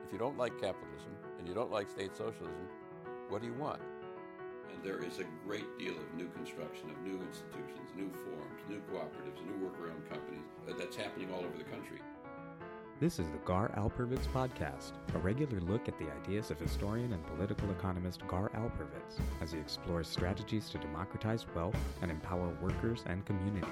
If you don't like capitalism and you don't like state socialism, what do you want? And there is a great deal of new construction, of new institutions, new forms, new cooperatives, new worker-owned companies that's happening all over the country. This is the Gar Alperovitz Podcast, a regular look at the ideas of historian and political economist Gar Alperovitz as he explores strategies to democratize wealth and empower workers and communities.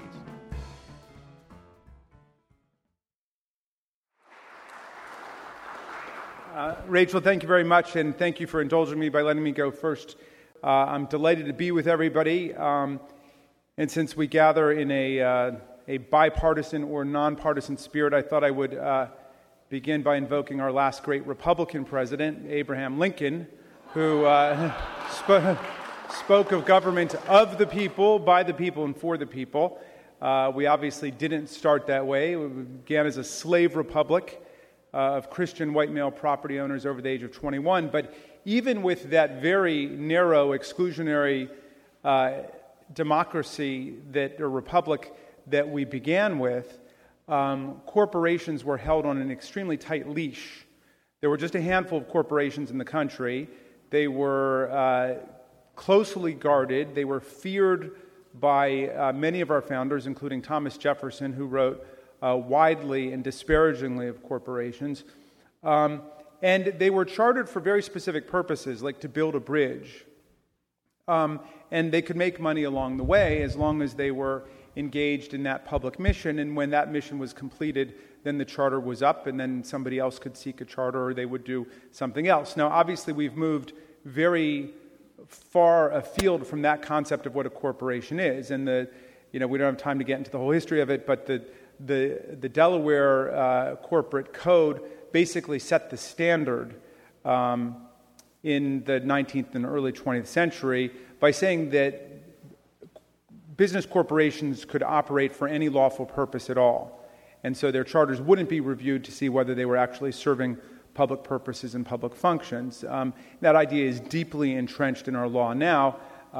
Rachel, thank you very much, and thank you for indulging me by letting me go first. I'm delighted to be with everybody, and since we gather in a bipartisan or nonpartisan spirit, I thought I would begin by invoking our last great Republican president, Abraham Lincoln, who spoke of government of the people, by the people, and for the people. We obviously didn't start that way. We began as a slave republic of Christian white male property owners over the age of 21. But even with that very narrow, exclusionary democracy, or republic that we began with, corporations were held on an extremely tight leash. There were just a handful of corporations in the country. They were closely guarded. They were feared by many of our founders, including Thomas Jefferson, who wrote widely and disparagingly of corporations. And they were chartered for very specific purposes, like to build a bridge. And they could make money along the way as long as they were engaged in that public mission. And when that mission was completed, then the charter was up, and then somebody else could seek a charter, or they would do something else. Now, obviously, we've moved very far afield from that concept of what a corporation is. And we don't have time to get into the whole history of it, but the Delaware corporate code basically set the standard in the 19th and early 20th century by saying that business corporations could operate for any lawful purpose at all. And so their charters wouldn't be reviewed to see whether they were actually serving public purposes and public functions. That idea is deeply entrenched in our law now.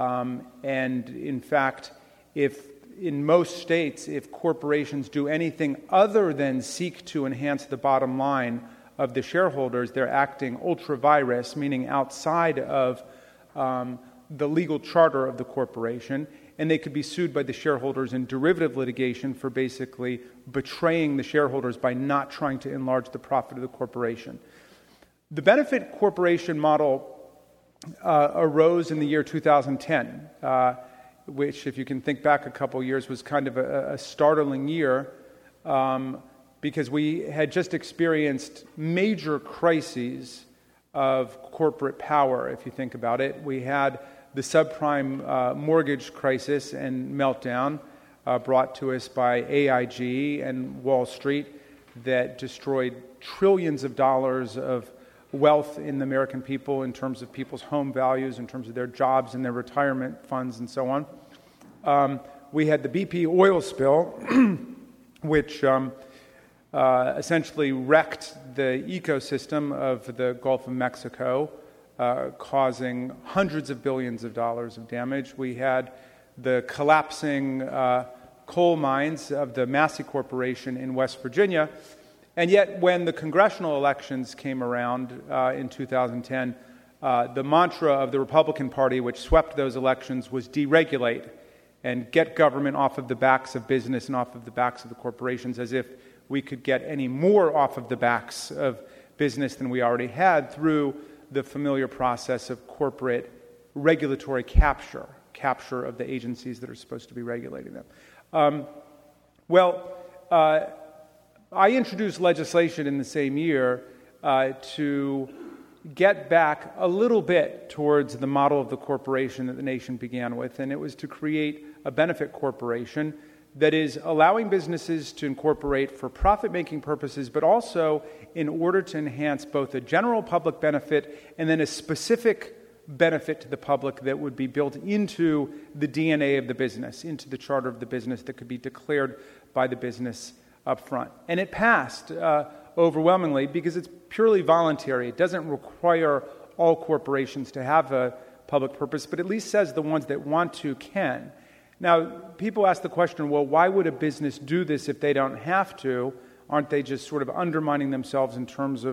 And in fact, in most states, if corporations do anything other than seek to enhance the bottom line of the shareholders, they're acting ultra vires, meaning outside of the legal charter of the corporation, and they could be sued by the shareholders in derivative litigation for basically betraying the shareholders by not trying to enlarge the profit of the corporation. The benefit corporation model arose in the year 2010, which, if you can think back a couple years, was kind of a startling year because we had just experienced major crises of corporate power, if you think about it. We had the subprime mortgage crisis and meltdown brought to us by AIG and Wall Street that destroyed trillions of dollars of wealth in the American people in terms of people's home values, in terms of their jobs and their retirement funds and so on. We had the BP oil spill, which essentially wrecked the ecosystem of the Gulf of Mexico, causing hundreds of billions of dollars of damage. We had the collapsing coal mines of the Massey Corporation in West Virginia. And yet, when the congressional elections came around in 2010, the mantra of the Republican Party, which swept those elections, was deregulate and get government off of the backs of business and off of the backs of the corporations, as if we could get any more off of the backs of business than we already had through the familiar process of corporate regulatory capture of the agencies that are supposed to be regulating them. I introduced legislation in the same year to get back a little bit towards the model of the corporation that the nation began with, and it was to create a benefit corporation that is allowing businesses to incorporate for profit-making purposes, but also in order to enhance both a general public benefit and then a specific benefit to the public that would be built into the DNA of the business, into the charter of the business that could be declared by the business up front. And it passed overwhelmingly because it's purely voluntary. It doesn't require all corporations to have a public purpose, but at least says the ones that want to can. Now, people ask the question, well, why would a business do this if they don't have to? Aren't they just sort of undermining themselves in terms of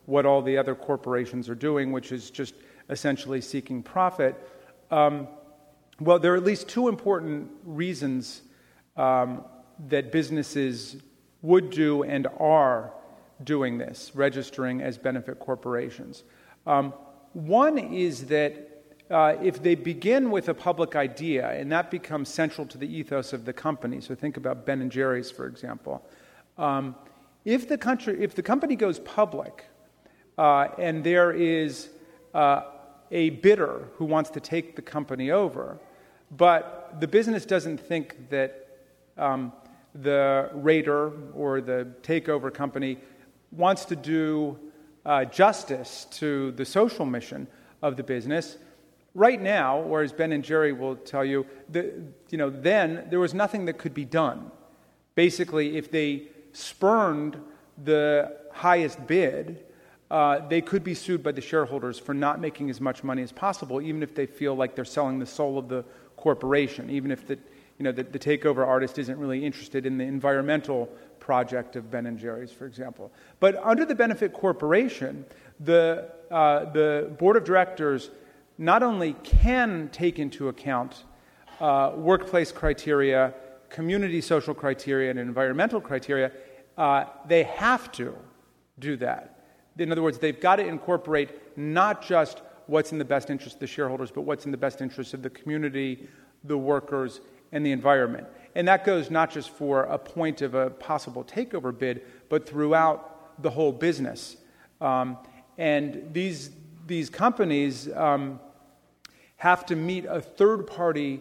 what all the other corporations are doing, which is just essentially seeking profit. Well, there are at least two important reasons that businesses would do and are doing this, registering as benefit corporations. One is that if they begin with a public idea, and that becomes central to the ethos of the company, so think about Ben & Jerry's, for example. If the company goes public and there is a bidder who wants to take the company over, but the business doesn't think that the raider or the takeover company wants to do justice to the social mission of the business, right now, whereas Ben & Jerry will tell you, then there was nothing that could be done. Basically, if they spurned the highest bid, they could be sued by the shareholders for not making as much money as possible, even if they feel like they're selling the soul of the corporation, even if the takeover artist isn't really interested in the environmental project of Ben & Jerry's, for example. But under the benefit corporation, the board of directors not only can take into account workplace criteria, community social criteria, and environmental criteria, they have to do that. In other words, they've got to incorporate not just what's in the best interest of the shareholders, but what's in the best interest of the community, the workers, and the environment. And that goes not just for a point of a possible takeover bid, but throughout the whole business. And these companies have to meet a third-party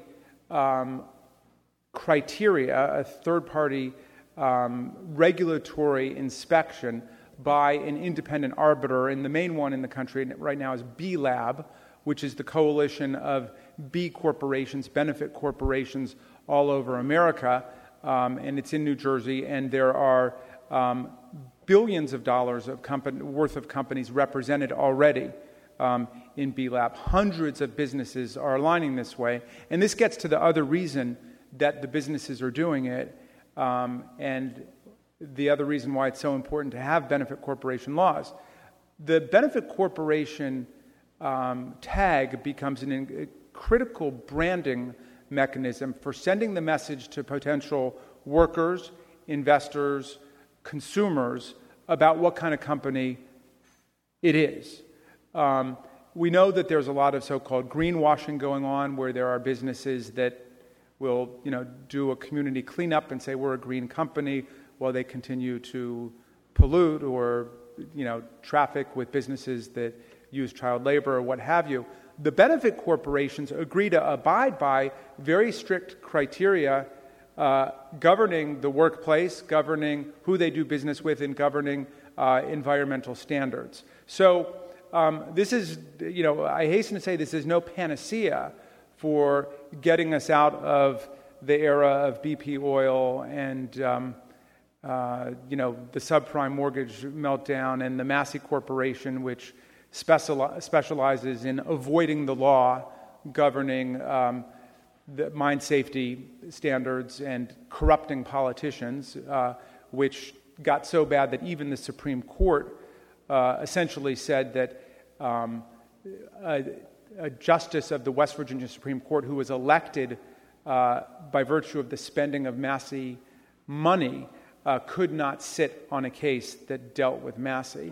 criteria, a third-party regulatory inspection by an independent arbiter, and the main one in the country right now is B-Lab, which is the coalition of B corporations, benefit corporations all over America, and it's in New Jersey, and there are billions of dollars of worth of companies represented already in B-Lab. Hundreds of businesses are aligning this way, and this gets to the other reason that the businesses are doing it, and the other reason why it's so important to have benefit corporation laws. The benefit corporation tag becomes a critical branding mechanism for sending the message to potential workers, investors, consumers about what kind of company it is. We know that there's a lot of so-called greenwashing going on, where there are businesses that will, do a community cleanup and say we're a green company, while they continue to pollute or, traffic with businesses that use child labor or what have you. The benefit corporations agree to abide by very strict criteria governing the workplace, governing who they do business with, and governing environmental standards. So this is, I hasten to say this is no panacea for getting us out of the era of BP oil and the subprime mortgage meltdown and the Massey Corporation, which specializes in avoiding the law governing the mine safety standards and corrupting politicians, which got so bad that even the Supreme Court essentially said that a justice of the West Virginia Supreme Court who was elected by virtue of the spending of Massey money could not sit on a case that dealt with Massey.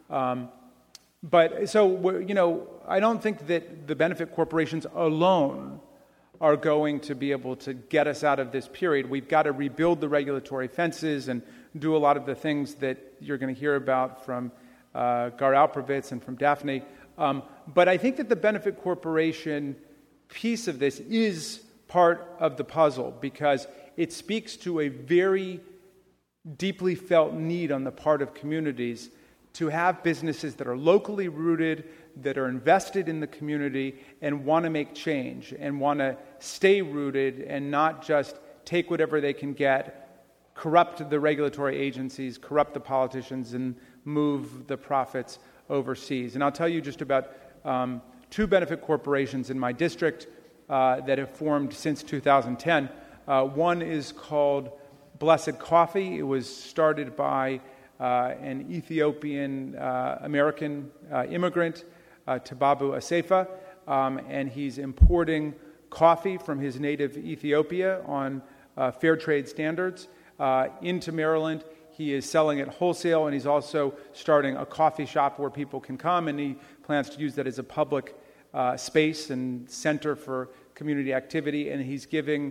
But so, I don't think that the benefit corporations alone are going to be able to get us out of this period. We've got to rebuild the regulatory fences and do a lot of the things that you're going to hear about from Gar Alperovitz and from Daphne. But I think that the benefit corporation piece of this is part of the puzzle because it speaks to a very deeply felt need on the part of communities to have businesses that are locally rooted, that are invested in the community, and want to make change, and want to stay rooted and not just take whatever they can get, corrupt the regulatory agencies, corrupt the politicians, and move the profits overseas. And I'll tell you just about two benefit corporations in my district that have formed since 2010. One is called Blessed Coffee. It was started by an Ethiopian American immigrant, Tababu Asefa, and he's importing coffee from his native Ethiopia on fair trade standards into Maryland. He is selling it wholesale, and he's also starting a coffee shop where people can come, and he plans to use that as a public space and center for community activity, and he's giving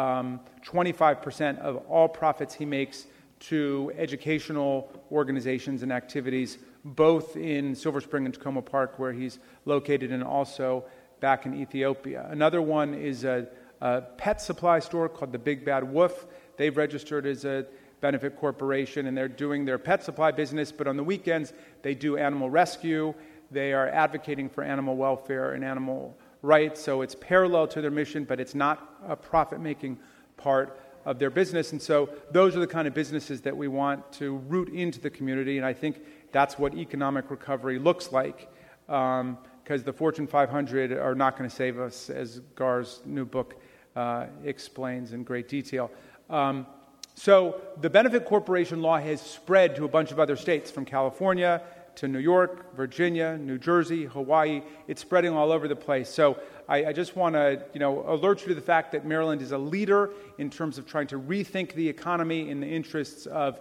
25% of all profits he makes to educational organizations and activities, both in Silver Spring and Tacoma Park, where he's located, and also back in Ethiopia. Another one is a pet supply store called the Big Bad Wolf. They've registered as a benefit corporation, and they're doing their pet supply business, but on the weekends they do animal rescue. They are advocating for animal welfare and animal rights, so it's parallel to their mission, but it's not a profit-making part of their business. And so those are the kind of businesses that we want to root into the community, and I think that's what economic recovery looks like, because the Fortune 500 are not going to save us, as Gar's new book explains in great detail. So the benefit corporation law has spread to a bunch of other states, from California to New York, Virginia, New Jersey, Hawaii. It's spreading all over the place. So I just want to, alert you to the fact that Maryland is a leader in terms of trying to rethink the economy in the interests of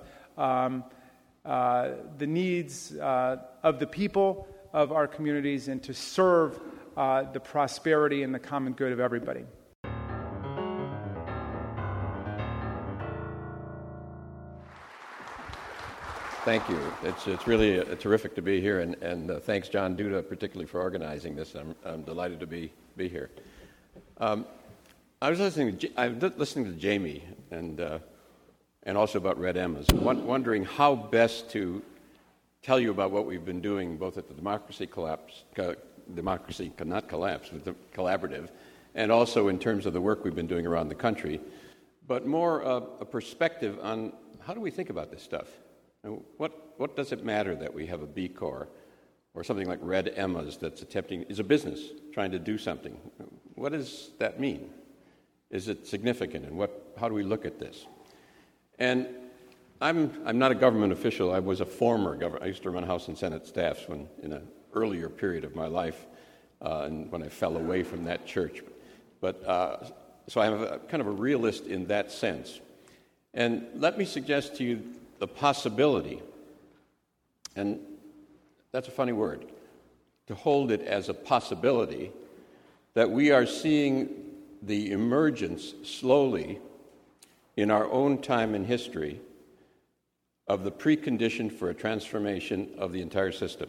the needs of the people of our communities, and to serve the prosperity and the common good of everybody. Thank you. It's really terrific to be here, and thanks, John Duda, particularly for organizing this. I'm delighted to be here. I was listening to Jamie and also about Red Emma's, wondering how best to tell you about what we've been doing, both at the Democracy Not Collapse, but the Collaborative, and also in terms of the work we've been doing around the country, but more a perspective on how do we think about this stuff. What does it matter that we have a B Corps or something like Red Emma's that's is a business trying to do something? What does that mean? Is it significant, and how do we look at this? And I'm not a government official. I was a former government. I used to run House and Senate staffs in an earlier period of my life, and when I fell away from that church. But so I'm kind of a realist in that sense. And let me suggest to you the possibility, and that's a funny word, to hold it as a possibility, that we are seeing the emergence slowly in our own time in history of the precondition for a transformation of the entire system.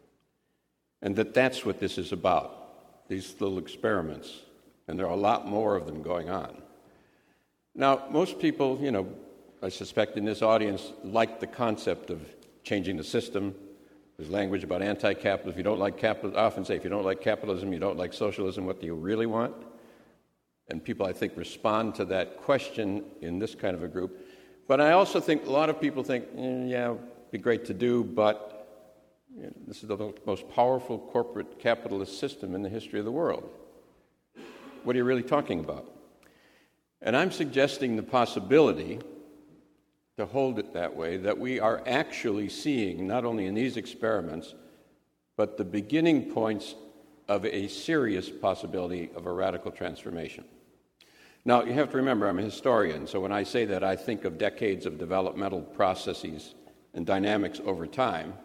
And that's what this is about, these little experiments. And there are a lot more of them going on. Now, most people, I suspect in this audience, like the concept of changing the system. There's language about anti-capitalism. If you don't like capitalism, I often say, if you don't like capitalism, you don't like socialism, what do you really want? And people, I think, respond to that question in this kind of a group. But I also think a lot of people think, yeah, it'd be great to do, but this is the most powerful corporate capitalist system in the history of the world. What are you really talking about? And I'm suggesting the possibility, to hold it that way, that we are actually seeing, not only in these experiments, but the beginning points of a serious possibility of a radical transformation. Now, you have to remember, I'm a historian, so when I say that, I think of decades of developmental processes and dynamics over time.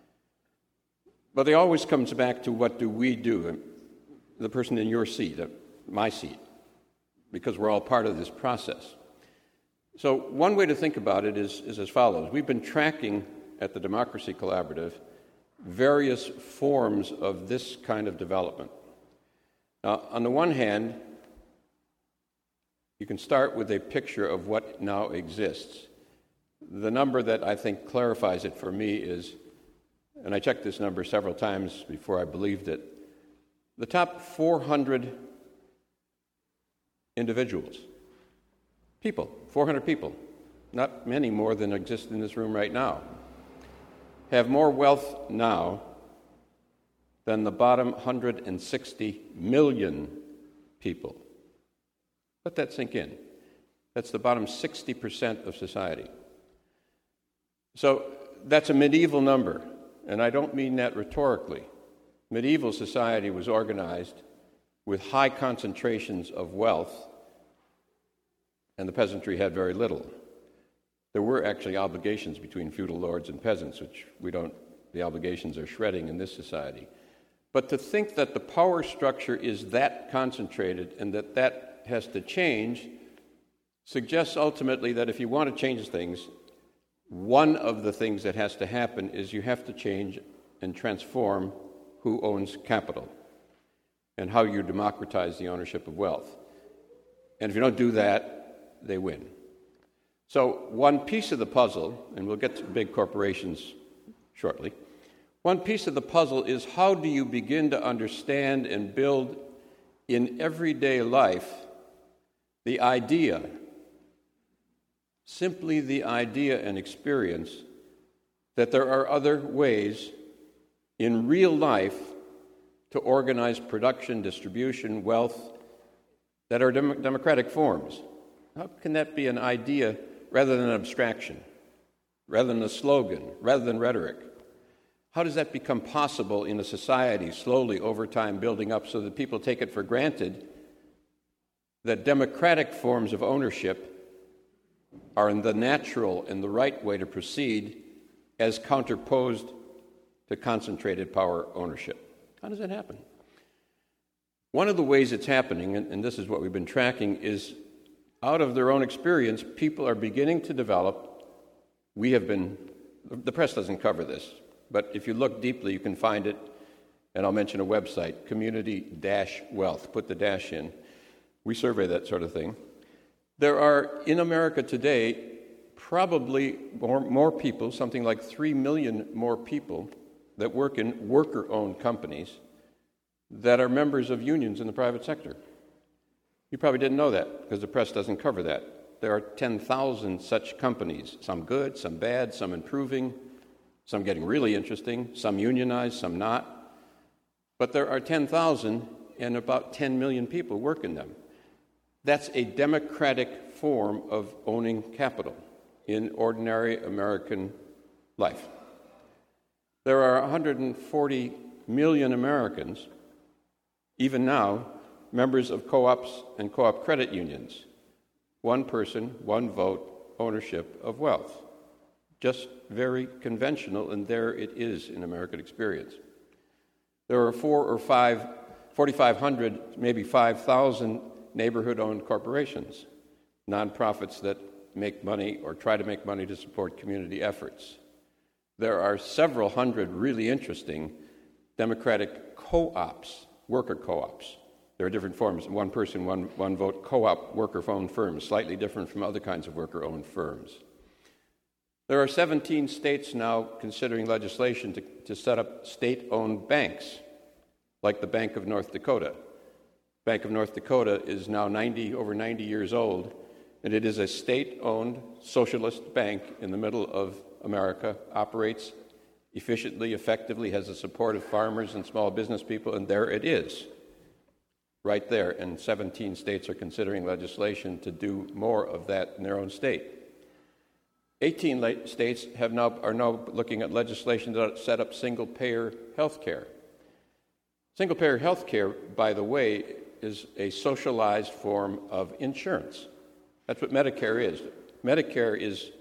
But it always comes back to what do we do, the person in your seat, my seat, because we're all part of this process. So one way to think about it is as follows. We've been tracking at the Democracy Collaborative various forms of this kind of development. Now, on the one hand, you can start with a picture of what now exists. The number that I think clarifies it for me is, and I checked this number several times before I believed it, the top 400 individuals, people, 400 people, not many more than exist in this room right now, have more wealth now than the bottom 160 million people. Let that sink in. That's the bottom 60% of society. So that's a medieval number, and I don't mean that rhetorically. Medieval society was organized with high concentrations of wealth, and the peasantry had very little. There were actually obligations between feudal lords and peasants, which the obligations are shredding in this society. But to think that the power structure is that concentrated and that has to change suggests ultimately that if you want to change things, one of the things that has to happen is you have to change and transform who owns capital and how you democratize the ownership of wealth. And if you don't do that, they win. So one piece of the puzzle, and we'll get to big corporations shortly, one piece of the puzzle is how do you begin to understand and build in everyday life the idea, simply the idea and experience, that there are other ways in real life to organize production, distribution, wealth that are democratic forms. How can that be an idea rather than an abstraction, rather than a slogan, rather than rhetoric? How does that become possible in a society, slowly over time building up so that people take it for granted that democratic forms of ownership are the natural and the right way to proceed as counterposed to concentrated power ownership? How does that happen? One of the ways it's happening, and this is what we've been tracking, is out of their own experience, people are beginning to develop. The press doesn't cover this, but if you look deeply, you can find it, and I'll mention a website, Community-Wealth. Put the dash in. We survey that sort of thing. There are, in America today, probably more people, something like 3 million more people that work in worker-owned companies that are members of unions in the private sector. You probably didn't know that because the press doesn't cover that. There are 10,000 such companies, some good, some bad, some improving, some getting really interesting, some unionized, some not. But there are 10,000 and about 10 million people work in them. That's a democratic form of owning capital in ordinary American life. There are 140 million Americans, even now, members of co-ops and co-op credit unions. One person, one vote, ownership of wealth. Just very conventional, and there it is in American experience. There are 4,500, maybe 5,000 neighborhood-owned corporations, nonprofits that make money or try to make money to support community efforts. There are several hundred really interesting democratic co-ops, worker co-ops. There are different forms, one person, one vote co-op worker-owned firms, slightly different from other kinds of worker-owned firms. There are 17 states now considering legislation to set up state-owned banks, like the Bank of North Dakota. Bank of North Dakota is now over 90 years old, and it is a state-owned socialist bank in the middle of America, operates efficiently, effectively, has the support of farmers and small business people, and there it is, right there. And 17 states are considering legislation to do more of that in their own state. 18 states are now looking at legislation to set up single-payer health care. Single-payer health care, by the way, is a socialized form of insurance. That's what Medicare is. Medicare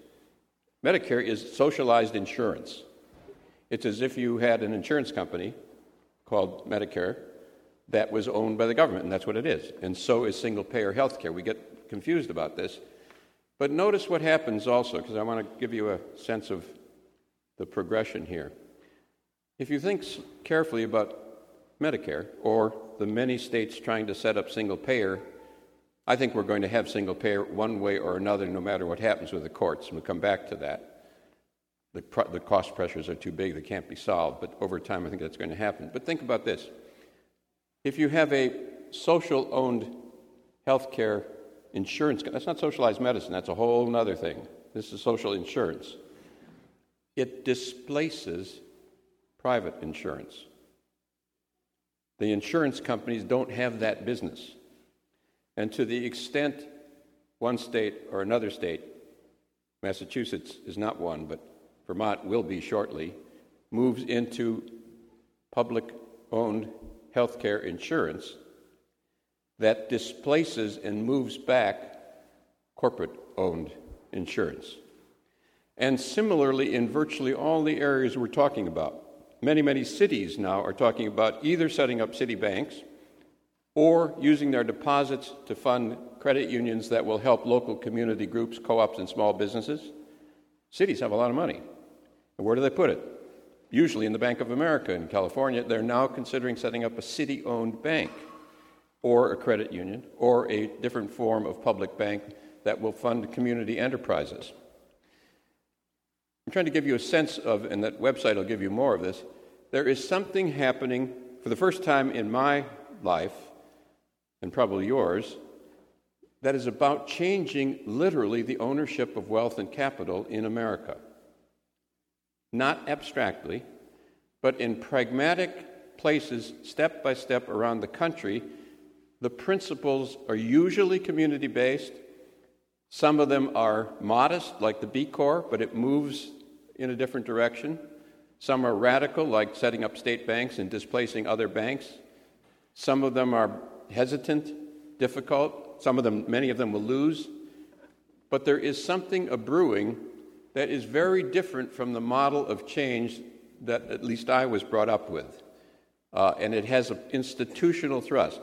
is socialized insurance. It's as if you had an insurance company called Medicare that was owned by the government, and that's what it is. And so is single-payer health care. We get confused about this. But notice what happens also, because I want to give you a sense of the progression here. If you think carefully about Medicare, or the many states trying to set up single-payer, I think we're going to have single-payer one way or another, no matter what happens with the courts, and we'll come back to that. The cost pressures are too big, they can't be solved, but over time I think that's going to happen. But think about this. If you have a social-owned health care insurance, that's not socialized medicine, that's a whole other thing. This is social insurance. It displaces private insurance. The insurance companies don't have that business. And to the extent one state or another state, Massachusetts is not one, but Vermont will be shortly, moves into public-owned healthcare insurance that displaces and moves back corporate-owned insurance. And similarly, in virtually all the areas we're talking about, many cities now are talking about either setting up city banks or using their deposits to fund credit unions that will help local community groups, co-ops, and small businesses. Cities have a lot of money. And where do they put it? Usually in the Bank of America in California. They're now considering setting up a city-owned bank or a credit union or a different form of public bank that will fund community enterprises. I'm trying to give you a sense of, and that website will give you more of this, there is something happening for the first time in my life, and probably yours, that is about changing literally the ownership of wealth and capital in America. Not abstractly, but in pragmatic places, step by step around the country. The principles are usually community-based. Some of them are modest, like the B Corps, but it moves in a different direction. Some are radical, like setting up state banks and displacing other banks. Some of them are hesitant, difficult. Many of them will lose. But there is something brewing that is very different from the model of change that at least I was brought up with. And it has an institutional thrust.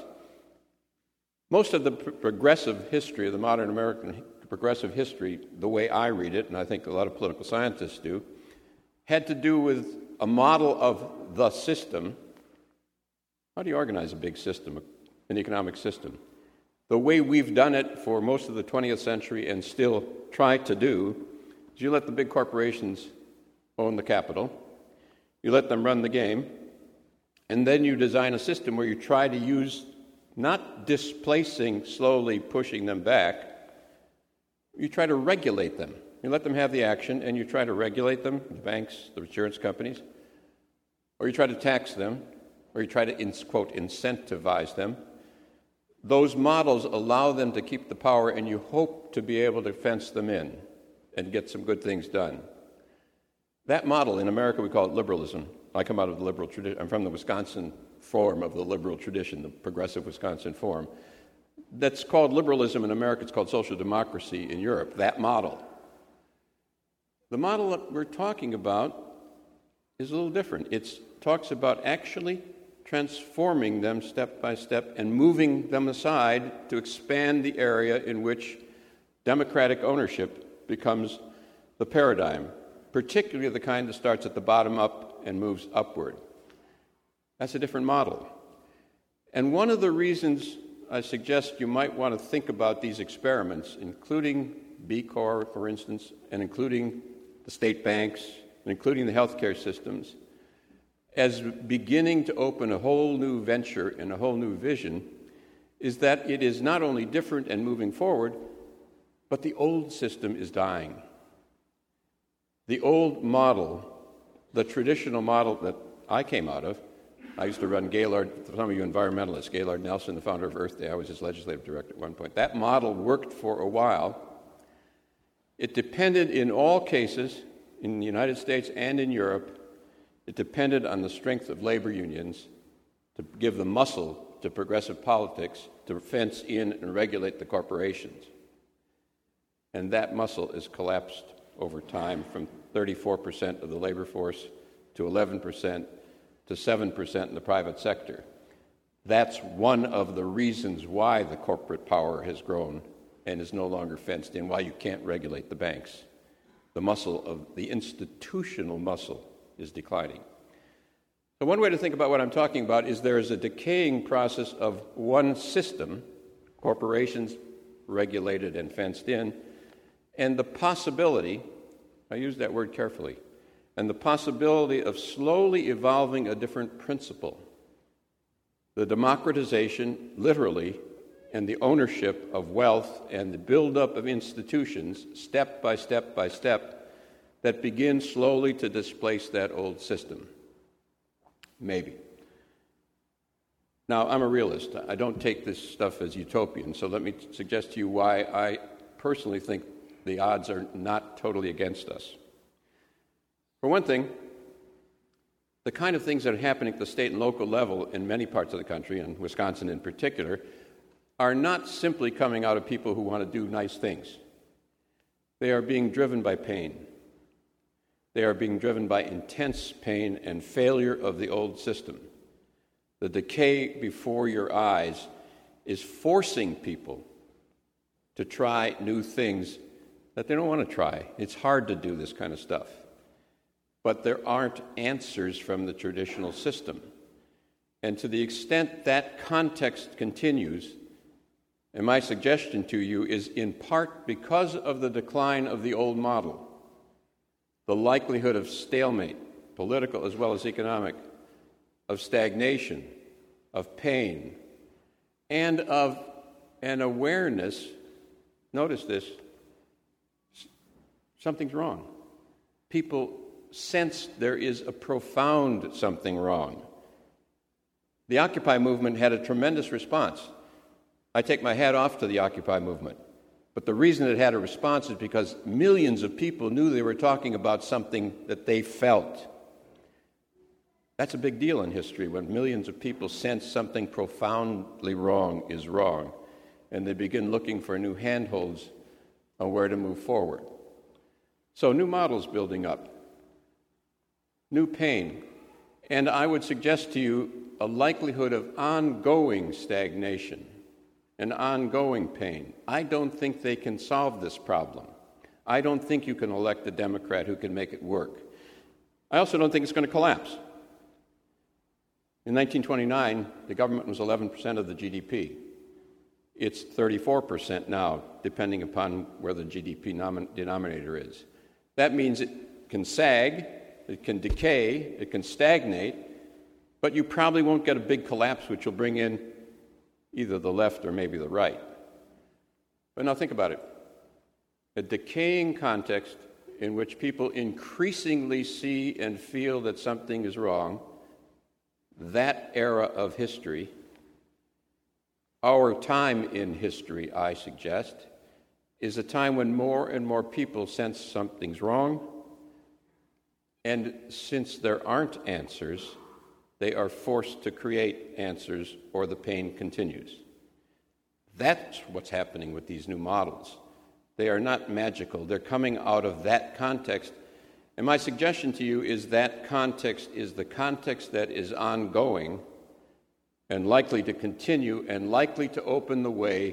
Most of the progressive history of the modern American progressive history, the way I read it, and I think a lot of political scientists do, had to do with a model of the system. How do you organize a big system, an economic system? The way we've done it for most of the 20th century and still try to do is you let the big corporations own the capital, you let them run the game, and then you design a system where you try to use, not displacing, slowly pushing them back, you try to regulate them. You let them have the action, and you try to regulate them, the banks, the insurance companies, or you try to tax them, or you try to, quote, incentivize them. Those models allow them to keep the power, and you hope to be able to fence them in and get some good things done. That model, in America, we call it liberalism. I come out of the liberal tradition. I'm from the Wisconsin form of the liberal tradition, the progressive Wisconsin form. That's called liberalism in America. It's called social democracy in Europe, that model. The model that we're talking about is a little different. It talks about actually transforming them step by step and moving them aside to expand the area in which democratic ownership becomes the paradigm, particularly the kind that starts at the bottom up and moves upward. That's a different model. And one of the reasons I suggest you might want to think about these experiments, including B Corps, for instance, and including the state banks, and including the healthcare systems, as beginning to open a whole new venture and a whole new vision, is that it is not only different and moving forward, but the old system is dying. The old model, the traditional model that I came out of, I used to run Gaylord, some of you environmentalists, Gaylord Nelson, the founder of Earth Day. I was his legislative director at one point. That model worked for a while. It depended in all cases, in the United States and in Europe, it depended on the strength of labor unions to give the muscle to progressive politics to fence in and regulate the corporations. And that muscle has collapsed over time from 34% of the labor force to 11%, to 7% in the private sector. That's one of the reasons why the corporate power has grown and is no longer fenced in, why you can't regulate the banks. The muscle of the institutional muscle is declining. So one way to think about what I'm talking about is there is a decaying process of one system, corporations regulated and fenced in, and the possibility, I use that word carefully, and the possibility of slowly evolving a different principle. The democratization, literally, and the ownership of wealth and the buildup of institutions, step by step by step, that begin slowly to displace that old system. Maybe. Now, I'm a realist. I don't take this stuff as utopian, so let me suggest to you why I personally think the odds are not totally against us. For one thing, the kind of things that are happening at the state and local level in many parts of the country, and Wisconsin in particular, are not simply coming out of people who want to do nice things. They are being driven by pain. They are being driven by intense pain and failure of the old system. The decay before your eyes is forcing people to try new things that they don't want to try. It's hard to do this kind of stuff. But there aren't answers from the traditional system. And to the extent that context continues, and my suggestion to you is in part because of the decline of the old model, the likelihood of stalemate, political as well as economic, of stagnation, of pain, and of an awareness, notice this, something's wrong. People sense there is a profound something wrong. The Occupy movement had a tremendous response. I take my hat off to the Occupy movement. But the reason it had a response is because millions of people knew they were talking about something that they felt. That's a big deal in history, when millions of people sense something profoundly wrong is wrong, and they begin looking for new handholds on where to move forward. So new models building up, new pain, and I would suggest to you a likelihood of ongoing stagnation and ongoing pain. I don't think they can solve this problem. I don't think you can elect a Democrat who can make it work. I also don't think it's going to collapse. In 1929, the government was 11% of the GDP. It's 34% now, depending upon where the GDP denominator is. That means it can sag, it can decay, it can stagnate, but you probably won't get a big collapse which will bring in either the left or maybe the right. But now think about it. A decaying context in which people increasingly see and feel that something is wrong, that era of history, our time in history, I suggest, is a time when more and more people sense something's wrong, and since there aren't answers, they are forced to create answers or the pain continues. That's what's happening with these new models. They are not magical. They're coming out of that context. And my suggestion to you is that context is the context that is ongoing and likely to continue and likely to open the way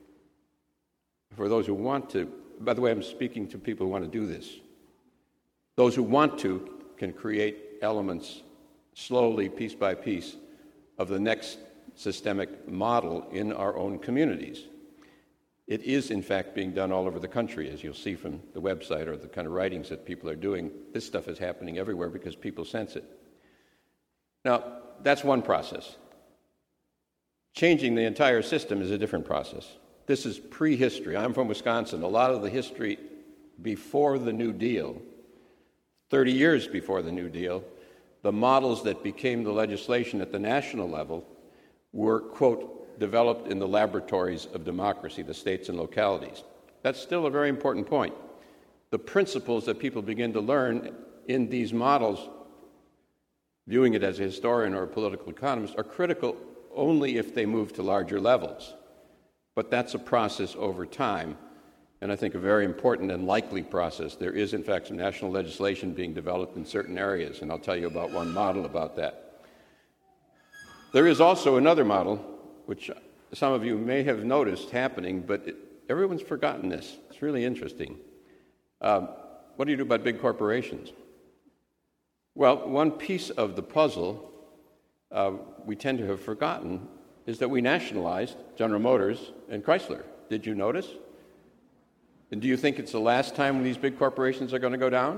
for those who want to. By the way, I'm speaking to people who want to do this. Those who want to can create elements slowly, piece by piece, of the next systemic model in our own communities. It is, in fact, being done all over the country, as you'll see from the website or the kind of writings that people are doing. This stuff is happening everywhere because people sense it. Now, that's one process. Changing the entire system is a different process. This is prehistory. I'm from Wisconsin. A lot of the history before the New Deal, 30 years before the New Deal, the models that became the legislation at the national level were, quote, developed in the laboratories of democracy, the states and localities. That's still a very important point. The principles that people begin to learn in these models, viewing it as a historian or a political economist, are critical only if they move to larger levels. But that's a process over time, and I think a very important and likely process. There is, in fact, some national legislation being developed in certain areas, and I'll tell you about one model about that. There is also another model, which some of you may have noticed happening, but everyone's forgotten this. It's really interesting. What do you do about big corporations? Well, one piece of the puzzle we tend to have forgotten is that we nationalized General Motors and Chrysler. Did you notice? And do you think it's the last time these big corporations are going to go down?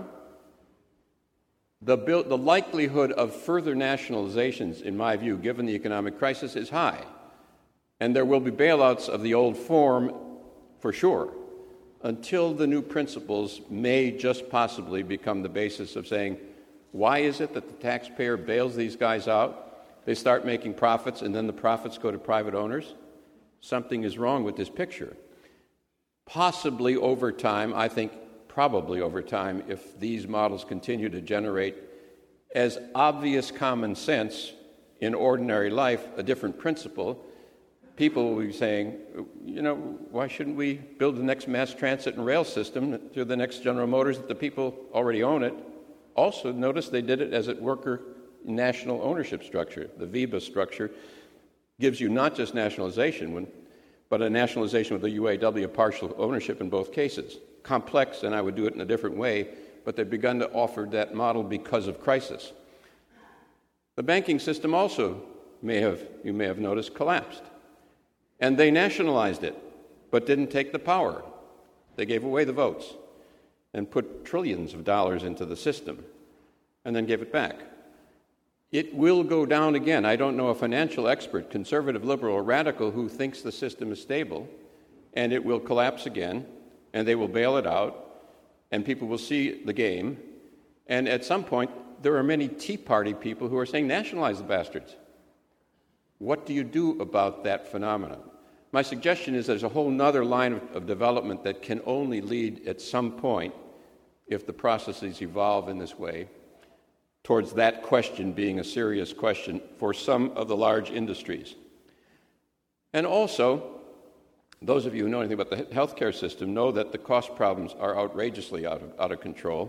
The likelihood of further nationalizations, in my view, given the economic crisis, is high. And there will be bailouts of the old form, for sure, until the new principles may just possibly become the basis of saying, why is it that the taxpayer bails these guys out? They start making profits, and then the profits go to private owners? Something is wrong with this picture. Possibly over time, I think probably over time, if these models continue to generate as obvious common sense in ordinary life, a different principle, people will be saying, why shouldn't we build the next mass transit and rail system through the next General Motors that the people already own it? Also, notice they did it as a worker national ownership structure. The VEBA structure gives you not just nationalization, but a nationalization with the UAW partial ownership in both cases. Complex, and I would do it in a different way, but they've begun to offer that model because of crisis. The banking system also you may have noticed, collapsed. And they nationalized it, but didn't take the power. They gave away the votes and put trillions of dollars into the system and then gave it back. It will go down again. I don't know a financial expert, conservative, liberal, or radical, who thinks the system is stable, and it will collapse again, and they will bail it out, and people will see the game. And at some point, there are many Tea Party people who are saying, nationalize the bastards. What do you do about that phenomenon? My suggestion is there's a whole other line of development that can only lead at some point, if the processes evolve in this way, towards that question being a serious question for some of the large industries. And also, those of you who know anything about the healthcare system know that the cost problems are outrageously out of control.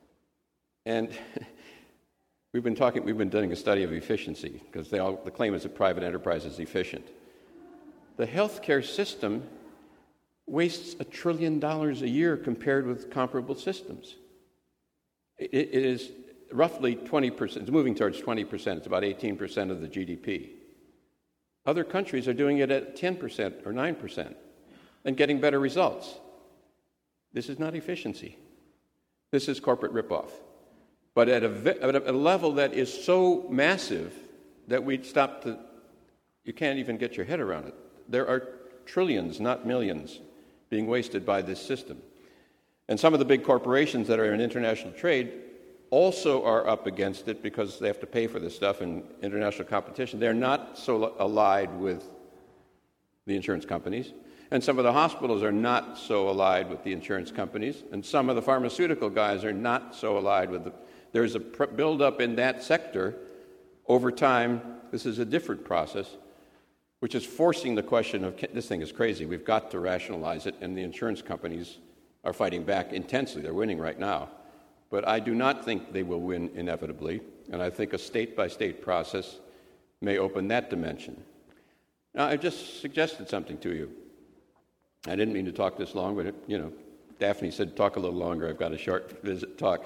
And we've been doing a study of efficiency, because the claim is that private enterprise is efficient. The healthcare system wastes $1 trillion a year compared with comparable systems. It is roughly 20%. It's moving towards 20%. It's about 18% of the GDP. Other countries are doing it at 10% or 9% and getting better results. This is not efficiency. This is corporate ripoff. But at a level that is so massive that you can't even get your head around it. There are trillions, not millions, being wasted by this system. And some of the big corporations that are in international trade also are up against it because they have to pay for this stuff in international competition. They're not so allied with the insurance companies. And some of the hospitals are not so allied with the insurance companies. And some of the pharmaceutical guys are not so allied with There's a buildup in that sector over time. This is a different process, which is forcing the question of, this thing is crazy, we've got to rationalize it, and the insurance companies are fighting back intensely. They're winning right now. But I do not think they will win inevitably, and I think a state-by-state process may open that dimension. Now, I just suggested something to you. I didn't mean to talk this long, but, Daphne said talk a little longer. I've got a short talk.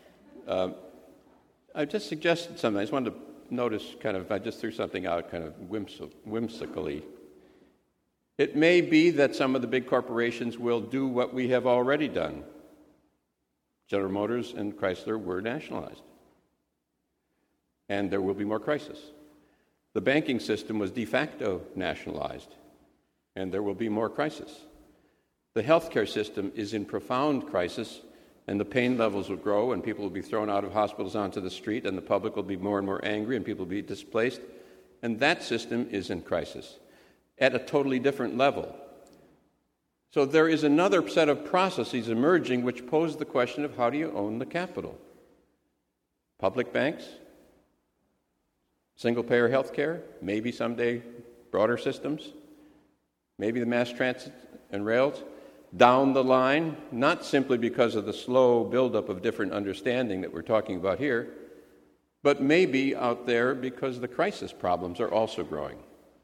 I just suggested something. I just wanted to notice I just threw something out kind of whimsically. It may be that some of the big corporations will do what we have already done. General Motors and Chrysler were nationalized. And there will be more crisis. The banking system was de facto nationalized, and there will be more crisis. The healthcare system is in profound crisis, and the pain levels will grow, and people will be thrown out of hospitals onto the street, and the public will be more and more angry, and people will be displaced. And that system is in crisis at a totally different level. So there is another set of processes emerging which pose the question of how do you own the capital? Public banks? Single-payer health care? Maybe someday broader systems? Maybe the mass transit and rails? Down the line, not simply because of the slow buildup of different understanding that we're talking about here, but maybe out there because the crisis problems are also growing.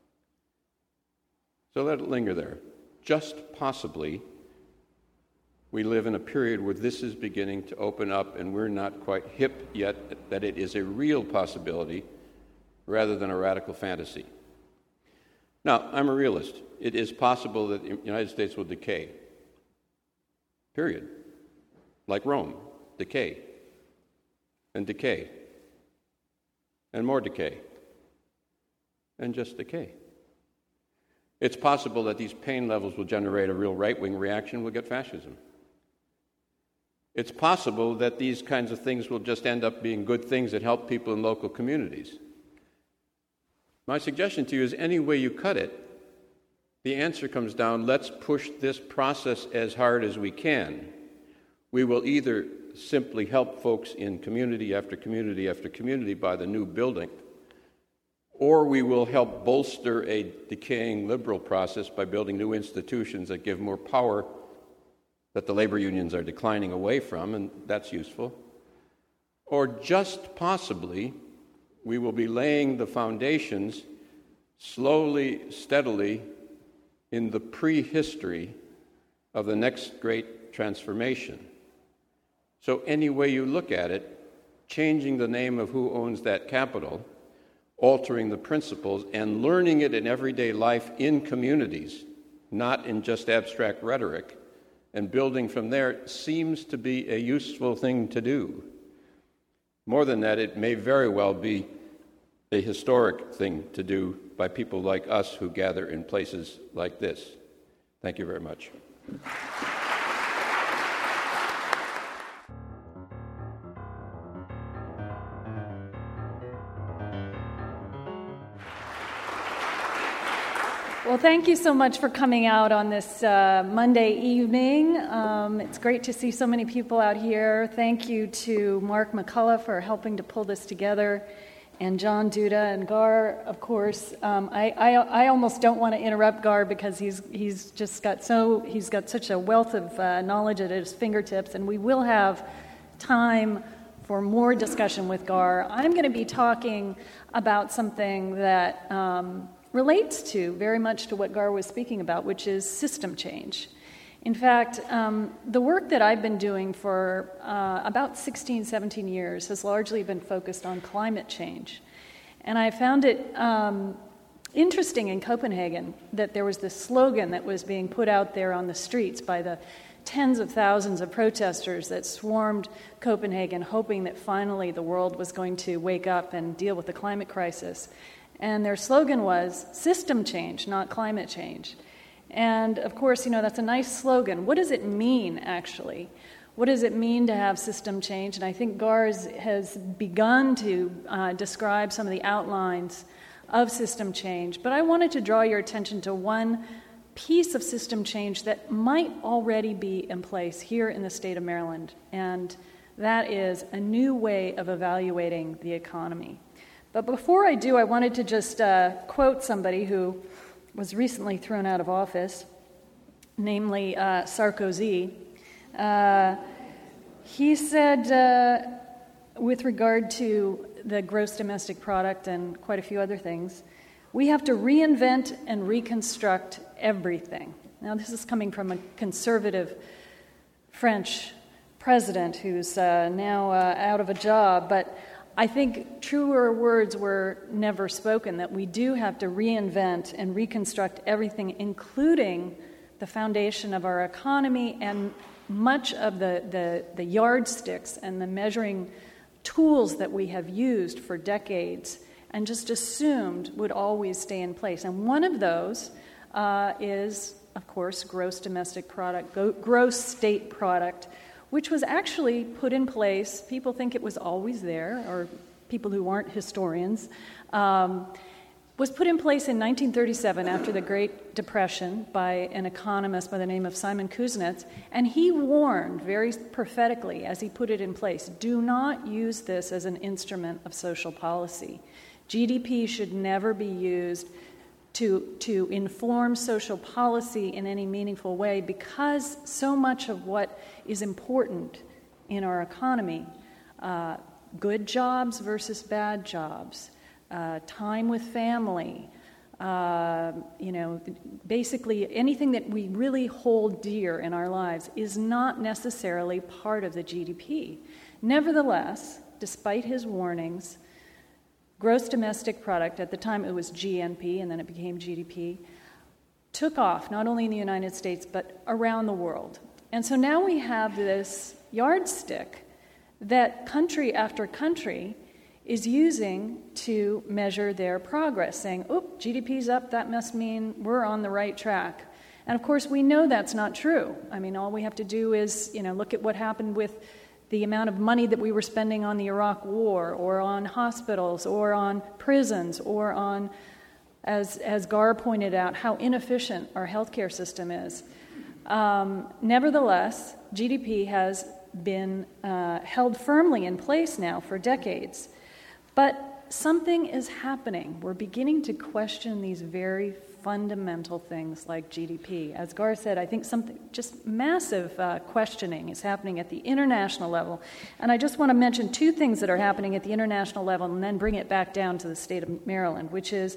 So let it linger there. Just possibly, we live in a period where this is beginning to open up, and we're not quite hip yet that it is a real possibility rather than a radical fantasy. Now, I'm a realist. It is possible that the United States will decay. Period. Like Rome, decay. And decay. And more decay. And just decay. It's possible that these pain levels will generate a real right-wing reaction. We'll get fascism. It's possible that these kinds of things will just end up being good things that help people in local communities. My suggestion to you is any way you cut it, the answer comes down, let's push this process as hard as we can, We will either simply help folks in community after community after community by the new building, or we will help bolster a decaying liberal process by building new institutions that give more power that the labor unions are declining away from, and that's useful. Or just possibly, we will be laying the foundations slowly, steadily, in the prehistory of the next great transformation. So any way you look at it, changing the name of who owns that capital, altering the principles, and learning it in everyday life in communities, not in just abstract rhetoric, and building from there seems to be a useful thing to do. More than that, it may very well be a historic thing to do by people like us who gather in places like this. Thank you very much. Well, thank you so much for coming out on this Monday evening. It's great to see so many people out here. Thank you to Mark McCullough for helping to pull this together, and John Duda and Gar, of course. I almost don't want to interrupt Gar because he's got such a wealth of knowledge at his fingertips, and we will have time for more discussion with Gar. I'm going to be talking about something that relates very much to what Gar was speaking about, which is system change. In fact, the work that I've been doing for about 16, 17 years has largely been focused on climate change. And I found it interesting in Copenhagen that there was this slogan that was being put out there on the streets by the tens of thousands of protesters that swarmed Copenhagen, hoping that finally the world was going to wake up and deal with the climate crisis. And their slogan was, system change, not climate change. And of course, that's a nice slogan. What does it mean, actually? What does it mean to have system change? And I think Gar has begun to describe some of the outlines of system change. But I wanted to draw your attention to one piece of system change that might already be in place here in the state of Maryland. And that is a new way of evaluating the economy. But before I do, I wanted to just quote somebody who was recently thrown out of office, namely Sarkozy. He said, with regard to the gross domestic product and quite a few other things, we have to reinvent and reconstruct everything. Now, this is coming from a conservative French president who's now out of a job, but I think truer words were never spoken, that we do have to reinvent and reconstruct everything, including the foundation of our economy and much of the yardsticks and the measuring tools that we have used for decades and just assumed would always stay in place. And one of those is, of course, gross domestic product, gross state product, which was actually put in place. People think it was always there, or people who aren't historians, was put in place in 1937 after the Great Depression by an economist by the name of Simon Kuznets, and he warned very prophetically as he put it in place, do not use this as an instrument of social policy. GDP should never be used to inform social policy in any meaningful way, because so much of what is important in our economy, good jobs versus bad jobs, time with family, basically anything that we really hold dear in our lives is not necessarily part of the GDP. Nevertheless, despite his warnings, gross domestic product, at the time it was GNP and then it became GDP, took off not only in the United States but around the world. And so now we have this yardstick that country after country is using to measure their progress, saying, oop, GDP's up, that must mean we're on the right track. And of course, we know that's not true. I mean, all we have to do is, look at what happened with the amount of money that we were spending on the Iraq War, or on hospitals, or on prisons, or on, as Gar pointed out, how inefficient our healthcare system is. Nevertheless, GDP has been held firmly in place now for decades. But something is happening. We're beginning to question these very fundamental things like GDP. As Gar said, I think something just massive questioning is happening at the international level. And I just want to mention two things that are happening at the international level and then bring it back down to the state of Maryland, which is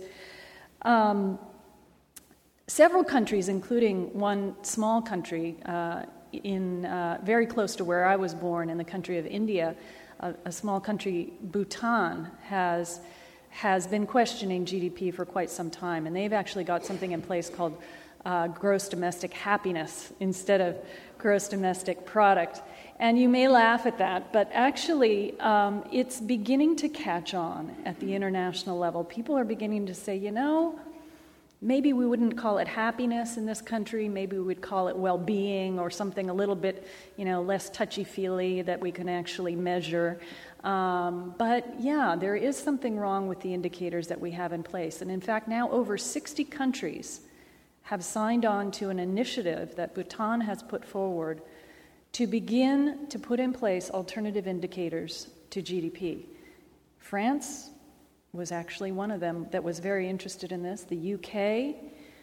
several countries, including one small country very close to where I was born, in the country of India, a small country, Bhutan, has been questioning GDP for quite some time, and they've actually got something in place called gross domestic happiness instead of gross domestic product. And you may laugh at that, but actually it's beginning to catch on at the international level. People are beginning to say, maybe we wouldn't call it happiness in this country, maybe we would call it well-being or something a little bit, less touchy-feely that we can actually measure. But yeah, there is something wrong with the indicators that we have in place. And in fact, now over 60 countries have signed on to an initiative that Bhutan has put forward to begin to put in place alternative indicators to GDP. France was actually one of them that was very interested in this, the UK.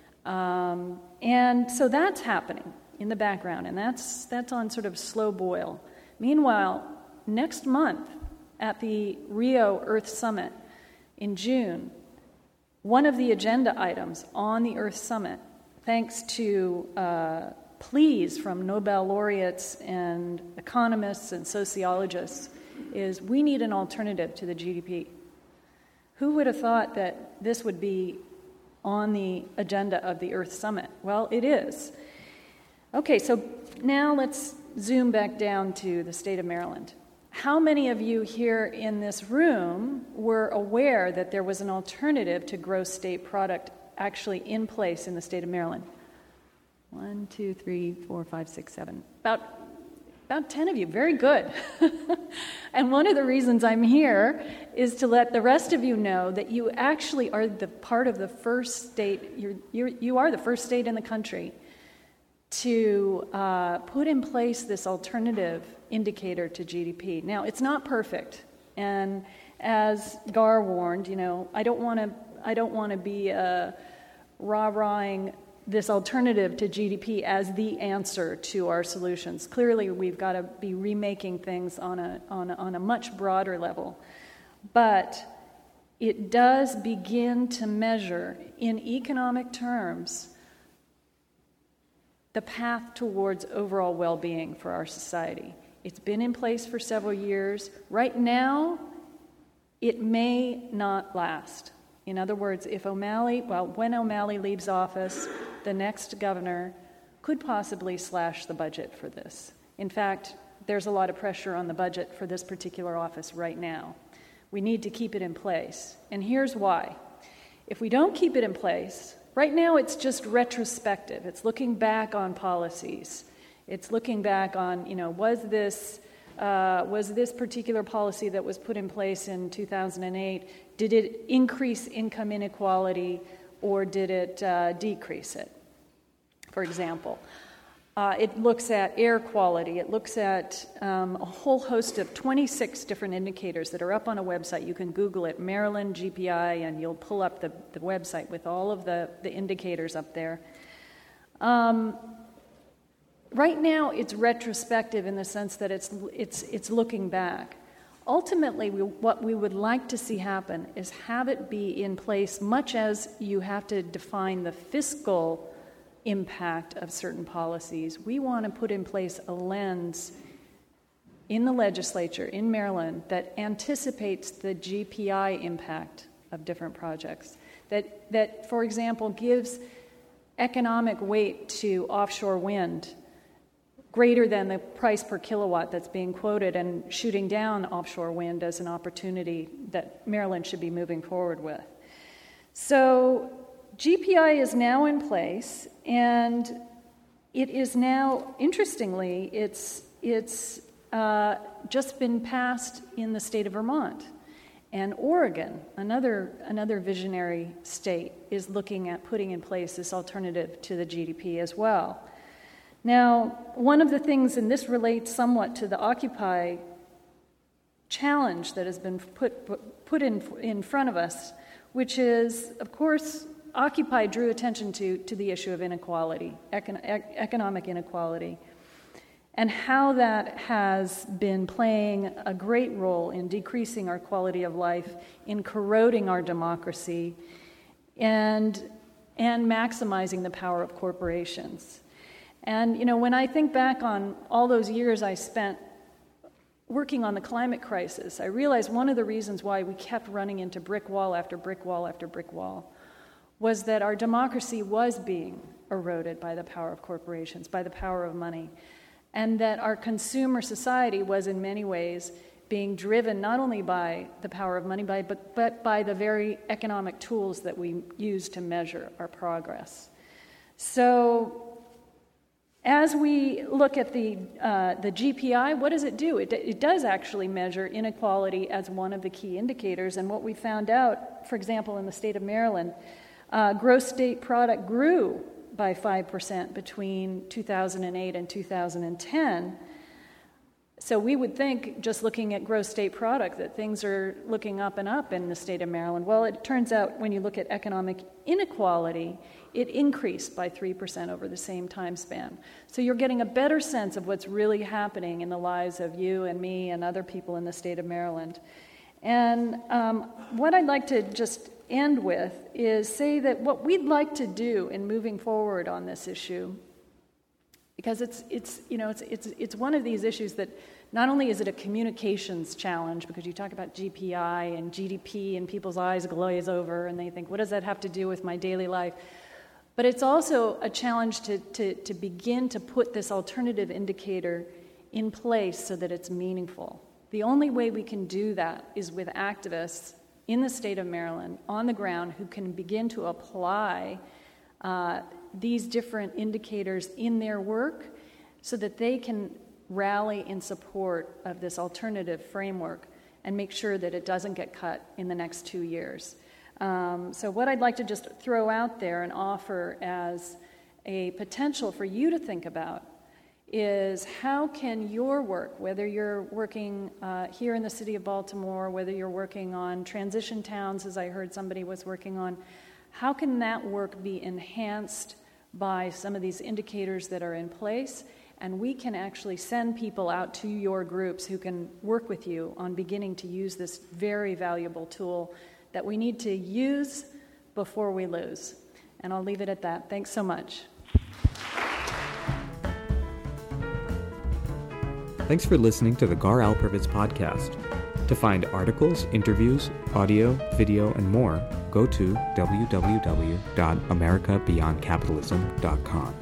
And so that's happening in the background, and that's on sort of slow boil. Meanwhile, next month at the Rio Earth Summit in June, one of the agenda items on the Earth Summit, thanks to pleas from Nobel laureates and economists and sociologists, is we need an alternative to the GDP. Who would have thought that this would be on the agenda of the Earth Summit? Well, it is. Okay, so now let's zoom back down to the state of Maryland. How many of you here in this room were aware that there was an alternative to gross state product actually in place in the state of Maryland? 1, 2, 3, 4, 5, 6, 7. About 10 of you. Very good. And one of the reasons I'm here is to let the rest of you know that you actually are the part of the first state. You are the first state in the country to put in place this alternative indicator to GDP. Now, it's not perfect, and as Gar warned, I don't want to be rah-rahing this alternative to GDP as the answer to our solutions. Clearly, we've got to be remaking things on a much broader level, but it does begin to measure in economic terms the path towards overall well-being for our society. It's been in place for several years. Right now, it may not last. In other words, when O'Malley leaves office, the next governor could possibly slash the budget for this. In fact, there's a lot of pressure on the budget for this particular office right now. We need to keep it in place. And here's why. If we don't keep it in place, right now it's just retrospective. It's looking back on policies. It's looking back on, was this particular policy that was put in place in 2008, did it increase income inequality or did it decrease it? For example, it looks at air quality. It looks at a whole host of 26 different indicators that are up on a website. You can Google it, Maryland GPI, and you'll pull up the website with all of the indicators up there. Right now, it's retrospective in the sense that it's looking back. Ultimately, what we would like to see happen is have it be in place, much as you have to define the fiscal impact of certain policies. We want to put in place a lens in the legislature in Maryland that anticipates the GPI impact of different projects, that for example, gives economic weight to offshore wind greater than the price per kilowatt that's being quoted, and shooting down offshore wind as an opportunity that Maryland should be moving forward with. So GPI is now in place, and it is now, interestingly, it's just been passed in the state of Vermont. And Oregon, another visionary state, is looking at putting in place this alternative to the GDP as well. Now, one of the things, and this relates somewhat to the Occupy challenge that has been put in front of us, which is, of course, Occupy drew attention to the issue of inequality, economic inequality, and how that has been playing a great role in decreasing our quality of life, in corroding our democracy, and maximizing the power of corporations. And, when I think back on all those years I spent working on the climate crisis, I realized one of the reasons why we kept running into brick wall after brick wall after brick wall was that our democracy was being eroded by the power of corporations, by the power of money, and that our consumer society was in many ways being driven not only by the power of money, but by the very economic tools that we use to measure our progress. So as we look at the GPI, what does it do? It does actually measure inequality as one of the key indicators. And what we found out, for example, in the state of Maryland, gross state product grew by 5% between 2008 and 2010. So we would think, just looking at gross state product, that things are looking up and up in the state of Maryland. Well, it turns out when you look at economic inequality, it increased by 3% over the same time span. So you're getting a better sense of what's really happening in the lives of you and me and other people in the state of Maryland. And what I'd like to just end with is say that what we'd like to do in moving forward on this issue, because it's one of these issues that not only is it a communications challenge, because you talk about GPI and GDP and people's eyes glaze over and they think, what does that have to do with my daily life? But it's also a challenge to begin to put this alternative indicator in place so that it's meaningful. The only way we can do that is with activists in the state of Maryland on the ground who can begin to apply these different indicators in their work so that they can rally in support of this alternative framework and make sure that it doesn't get cut in the next 2 years. So what I'd like to just throw out there and offer as a potential for you to think about is how can your work, whether you're working here in the city of Baltimore, whether you're working on transition towns, as I heard somebody was working on, how can that work be enhanced by some of these indicators that are in place? And we can actually send people out to your groups who can work with you on beginning to use this very valuable tool that we need to use before we lose. And I'll leave it at that. Thanks so much. Thanks for listening to the Gar Alperovitz podcast. To find articles, interviews, audio, video, and more, go to www.americabeyondcapitalism.com.